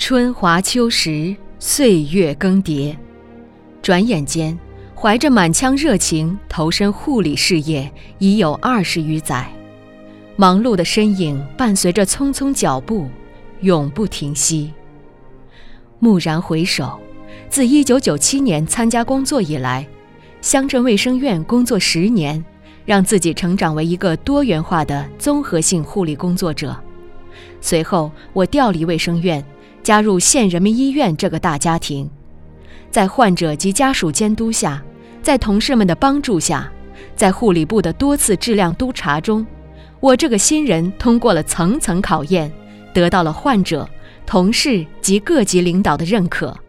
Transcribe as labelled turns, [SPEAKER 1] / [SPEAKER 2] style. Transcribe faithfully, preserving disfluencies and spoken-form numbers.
[SPEAKER 1] 春华秋实，岁月更迭，转眼间怀着满腔热情投身护理事业已有二十余载，忙碌的身影伴随着匆匆脚步，永不停息。蓦然回首，自一九九七年参加工作以来，乡镇卫生院工作十年，让自己成长为一个多元化的综合性护理工作者。随后我调离卫生院，加入县人民医院这个大家庭，在患者及家属监督下，在同事们的帮助下，在护理部的多次质量督查中，我这个新人通过了层层考验，得到了患者、同事及各级领导的认可。